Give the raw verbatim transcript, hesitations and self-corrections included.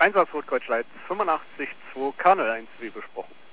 Einsatz Rotkreuzleit fünfundachtzig zwei K null eins wie besprochen.